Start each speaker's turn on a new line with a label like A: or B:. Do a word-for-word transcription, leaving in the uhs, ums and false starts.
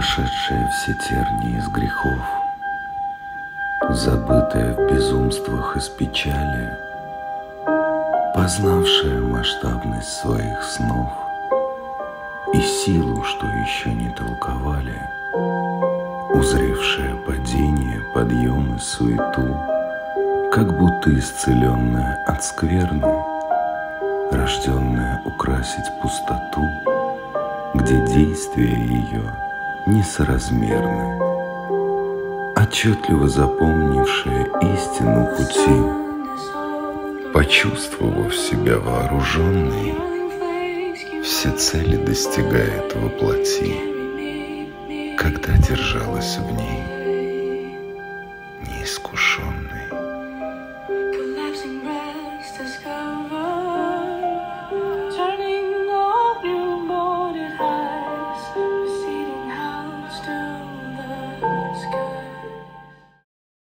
A: прошедшая все тернии из грехов, забытая в безумствах из печали, познавшая масштабность своих снов и силу, что еще не толковали, узревшая падение, подъем и суету, как будто исцеленная от скверны, рожденная украсить пустоту, где действия ее несоразмерны, отчетливо запомнившая истину пути, почувствовав себя вооруженной, все цели достигает во плоти, когда держалась в ней неискушенной.